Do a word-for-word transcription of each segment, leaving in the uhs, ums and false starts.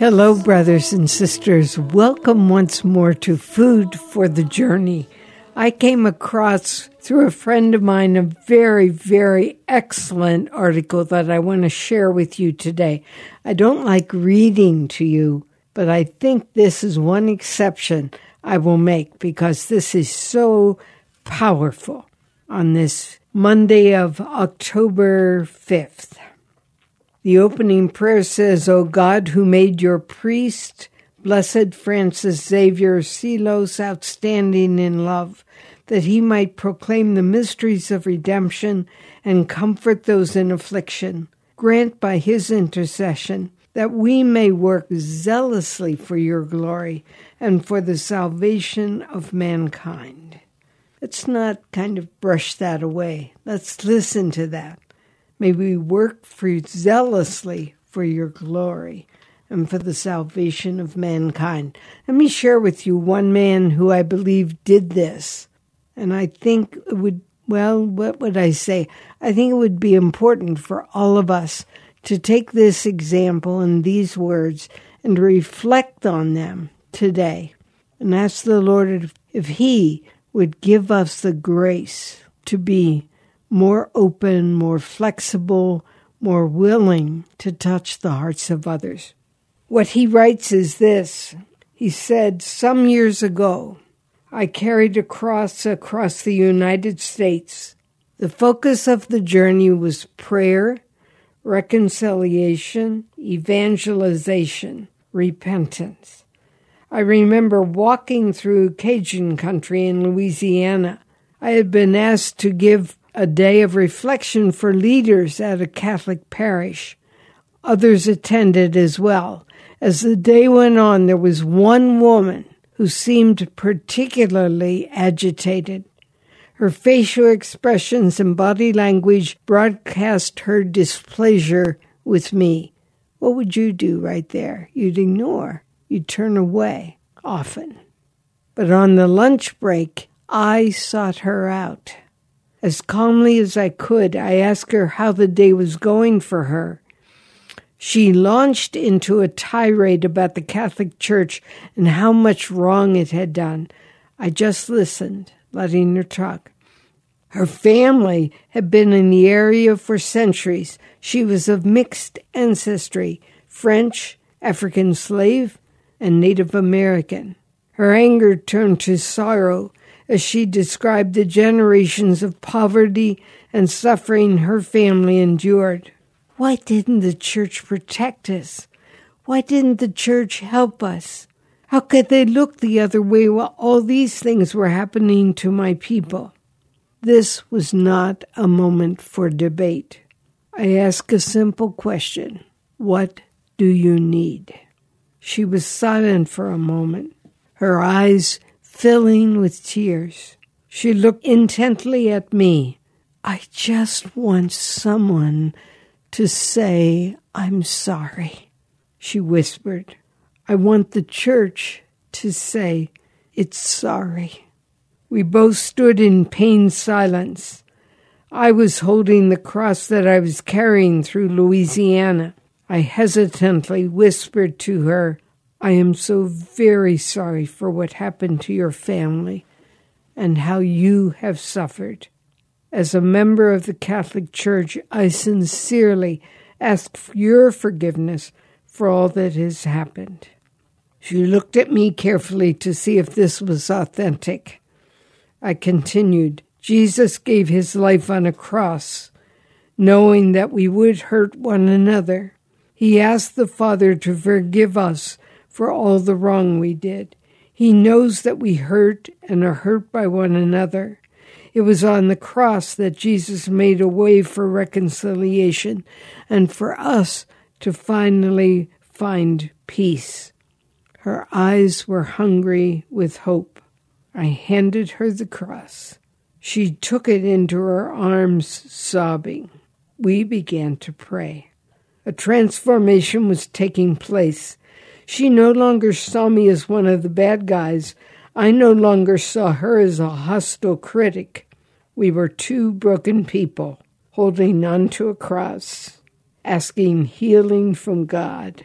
Hello, brothers and sisters. Welcome once more to Food for the Journey. I came across, through a friend of mine, a very, very excellent article that I want to share with you today. I don't like reading to you, but I think this is one exception I will make because this is so powerful on this Monday of October fifth. The opening prayer says, O God, who made your priest, Blessed Francis Xavier Seelos, outstanding in love, that he might proclaim the mysteries of redemption and comfort those in affliction, grant by his intercession that we may work zealously for your glory and for the salvation of mankind. Let's not kind of brush that away. Let's listen to that. May we work for zealously for your glory and for the salvation of mankind. Let me share with you one man who I believe did this. And I think it would, well, what would I say? I think it would be important for all of us to take this example and these words and reflect on them today and ask the Lord if, if he would give us the grace to be more open, more flexible, more willing to touch the hearts of others. What he writes is this. He said, some years ago, I carried a cross across the United States. The focus of the journey was prayer, reconciliation, evangelization, repentance. I remember walking through Cajun country in Louisiana. I had been asked to give a day of reflection for leaders at a Catholic parish. Others attended as well. As the day went on, there was one woman who seemed particularly agitated. Her facial expressions and body language broadcast her displeasure with me. What would you do right there? You'd ignore. You'd turn away, often. But on the lunch break, I sought her out. As calmly as I could, I asked her how the day was going for her. She launched into a tirade about the Catholic Church and how much wrong it had done. I just listened, letting her talk. Her family had been in the area for centuries. She was of mixed ancestry, French, African slave, and Native American. Her anger turned to sorrow as she described the generations of poverty and suffering her family endured. Why didn't the church protect us? Why didn't the church help us? How could they look the other way while all these things were happening to my people? This was not a moment for debate. I asked a simple question. What do you need? She was silent for a moment, her eyes filling with tears. She looked intently at me. I just want someone to say, I'm sorry, she whispered. I want the church to say, it's sorry. We both stood in pained silence. I was holding the cross that I was carrying through Louisiana. I hesitantly whispered to her, I am so very sorry for what happened to your family and how you have suffered. As a member of the Catholic Church, I sincerely ask for your forgiveness for all that has happened. She looked at me carefully to see if this was authentic. I continued, Jesus gave his life on a cross, knowing that we would hurt one another. He asked the Father to forgive us for all the wrong we did. He knows that we hurt and are hurt by one another. It was on the cross that Jesus made a way for reconciliation and for us to finally find peace. Her eyes were hungry with hope. I handed her the cross. She took it into her arms, sobbing. We began to pray. A transformation was taking place. She no longer saw me as one of the bad guys. I no longer saw her as a hostile critic. We were two broken people holding onto a cross, asking healing from God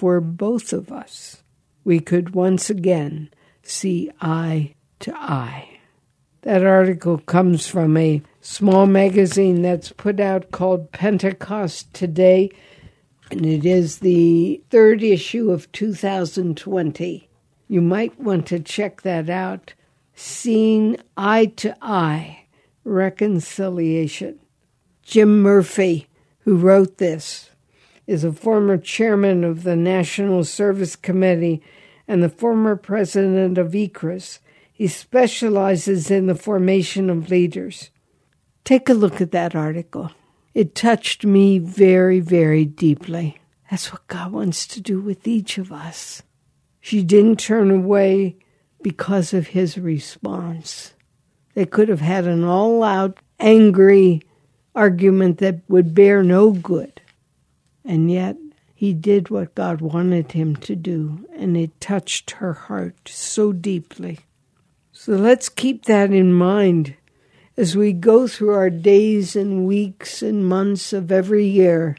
for both of us, we could once again see eye to eye. That article comes from a small magazine that's put out called Pentecost Today, and it is the third issue of two thousand twenty. You might want to check that out. Seeing Eye to Eye, Reconciliation. Jim Murphy, who wrote this, is a former chairman of the National Service Committee and the former president of I C R I S. He specializes in the formation of leaders. Take a look at that article. It touched me very, very deeply. That's what God wants to do with each of us. She didn't turn away because of his response. They could have had an all-out, angry argument that would bear no good. And yet, he did what God wanted him to do, and it touched her heart so deeply. So let's keep that in mind as we go through our days and weeks and months of every year.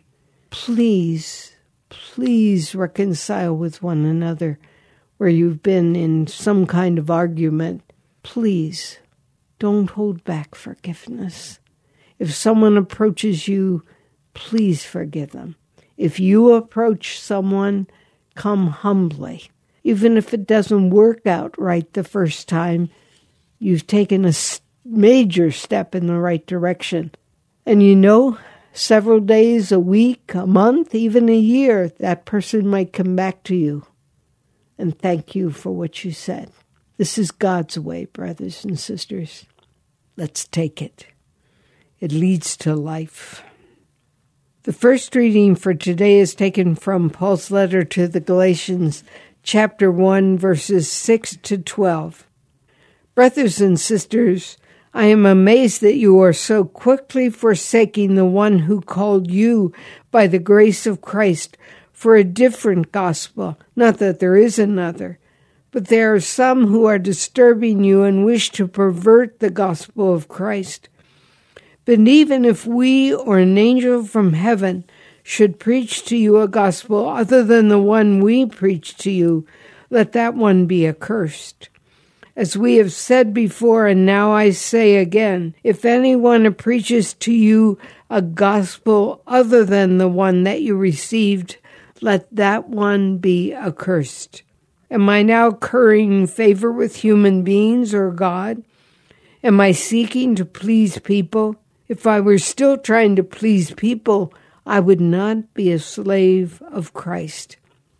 Please, please reconcile with one another where you've been in some kind of argument. Please, don't hold back forgiveness. If someone approaches you, please forgive them. If you approach someone, come humbly. Even if it doesn't work out right the first time, you've taken a major step in the right direction. And you know, several days, a week, a month, even a year, that person might come back to you and thank you for what you said. This is God's way, brothers and sisters. Let's take it. It leads to life. The first reading for today is taken from Paul's letter to the Galatians, chapter one, verses six to twelve. Brothers and sisters, I am amazed that you are so quickly forsaking the one who called you by the grace of Christ for a different gospel. Not that there is another, but there are some who are disturbing you and wish to pervert the gospel of Christ. But even if we or an angel from heaven should preach to you a gospel other than the one we preach to you, let that one be accursed. As we have said before, and now I say again, if anyone preaches to you a gospel other than the one that you received, let that one be accursed. Am I now currying favor with human beings or God? Am I seeking to please people? If I were still trying to please people, I would not be a slave of Christ.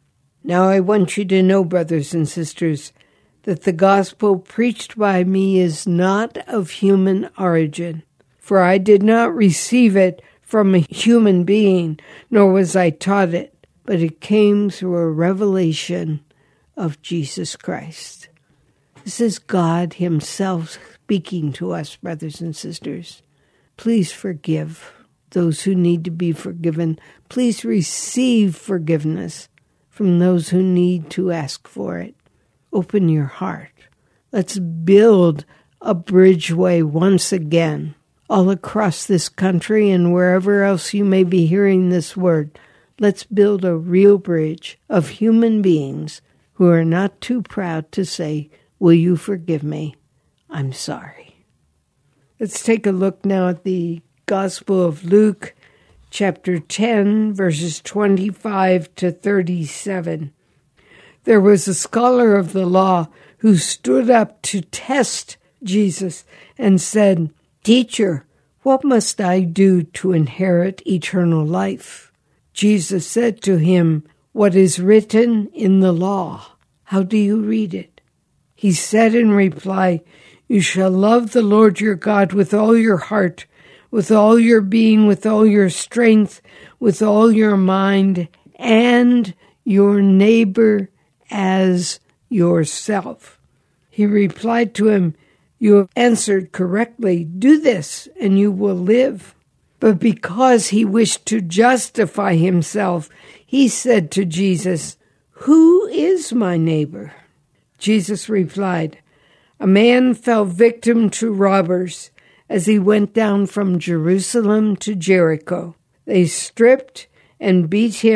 Now I want you to know, brothers and sisters, that the gospel preached by me is not of human origin. For I did not receive it from a human being, nor was I taught it, but it came through a revelation of Jesus Christ. This is God himself speaking to us, brothers and sisters. Please forgive those who need to be forgiven. Please receive forgiveness from those who need to ask for it. Open your heart. Let's build a bridgeway once again all across this country and wherever else you may be hearing this word. Let's build a real bridge of human beings who are not too proud to say, will you forgive me? I'm sorry. Let's take a look now at the Gospel of Luke, chapter ten, verses twenty-five to thirty-seven. There was a scholar of the law who stood up to test Jesus and said, Teacher, what must I do to inherit eternal life? Jesus said to him, What is written in the law? How do you read it? He said in reply, You shall love the Lord your God with all your heart, with all your being, with all your strength, with all your mind, and your neighbor as yourself. He replied to him, You have answered correctly. Do this, and you will live. But because he wished to justify himself, he said to Jesus, Who is my neighbor? Jesus replied, A man fell victim to robbers as he went down from Jerusalem to Jericho. They stripped and beat him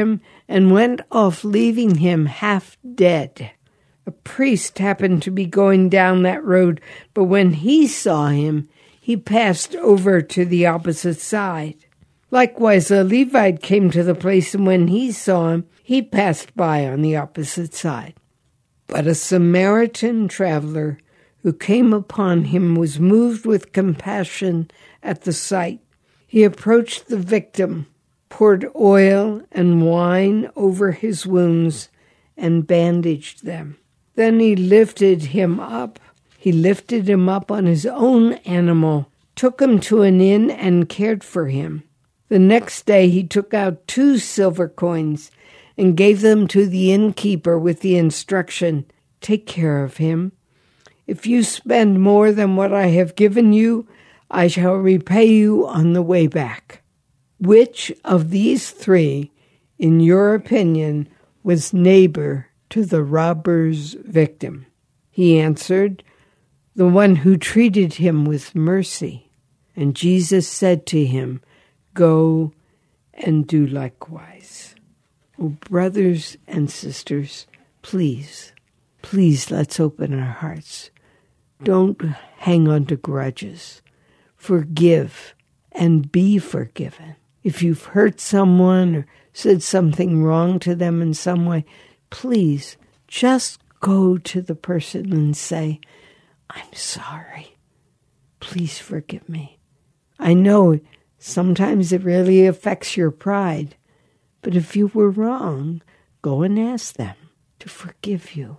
and went off, leaving him half dead. A priest happened to be going down that road, but when he saw him, he passed over to the opposite side. Likewise, a Levite came to the place, and when he saw him, he passed by on the opposite side. But a Samaritan traveler who came upon him was moved with compassion at the sight. He approached the victim, poured oil and wine over his wounds, and bandaged them. Then he lifted him up. He lifted him up on his own animal, took him to an inn, and cared for him. The next day he took out two silver coins and gave them to the innkeeper with the instruction, "Take care of him. If you spend more than what I have given you, I shall repay you on the way back." Which of these three, in your opinion, was neighbor to the robber's victim? He answered, "The one who treated him with mercy." And Jesus said to him, "Go and do likewise." Oh, brothers and sisters, please, please let's open our hearts. Don't hang on to grudges. Forgive and be forgiven. If you've hurt someone or said something wrong to them in some way, please just go to the person and say, "I'm sorry. Please forgive me." I know sometimes it really affects your pride, but if you were wrong, go and ask them to forgive you.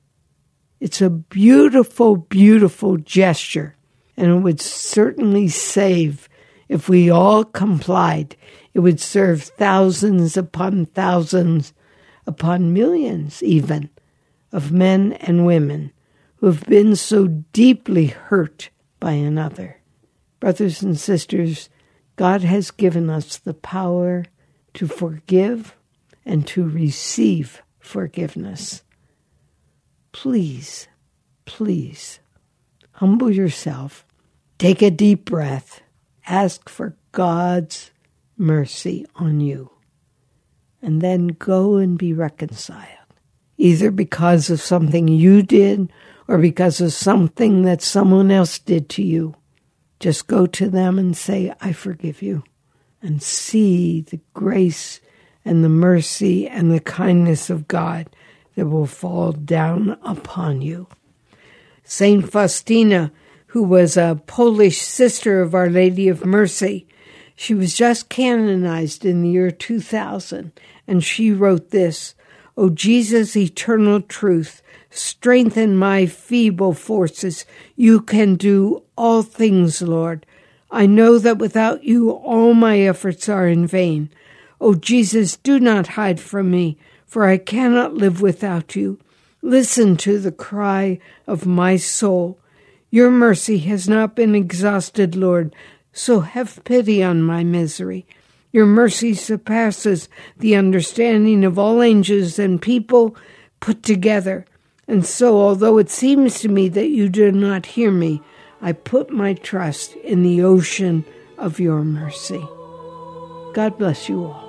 It's a beautiful, beautiful gesture, and it would certainly save if we all complied. It would serve thousands upon thousands, upon millions even, of men and women who have been so deeply hurt by another. Brothers and sisters, God has given us the power to forgive and to receive forgiveness. Please, please, humble yourself, take a deep breath, ask for God's mercy on you, and then go and be reconciled, either because of something you did or because of something that someone else did to you. Just go to them and say, "I forgive you," and see the grace and the mercy and the kindness of God that will fall down upon you. Saint Faustina, who was a Polish sister of Our Lady of Mercy, she was just canonized in the year two thousand, and she wrote this, "O Jesus, eternal truth, strengthen my feeble forces. You can do all things, Lord. I know that without you all my efforts are in vain. O Jesus, do not hide from me, for I cannot live without you. Listen to the cry of my soul. Your mercy has not been exhausted, Lord, so have pity on my misery. Your mercy surpasses the understanding of all angels and people put together. And so, although it seems to me that you do not hear me, I put my trust in the ocean of your mercy." God bless you all.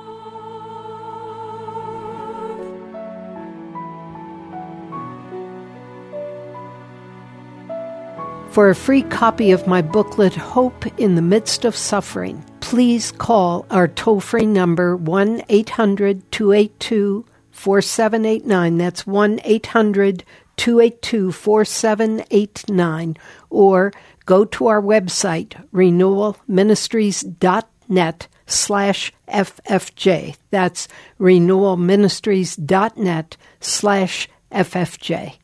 For a free copy of my booklet, Hope in the Midst of Suffering, please call our toll-free number one eight hundred two eight two four seven eight nine. That's one eight hundred two eight two four seven eight nine. Or go to our website, renewal ministries dot net slash F F J. That's renewal ministries dot net slash F F J.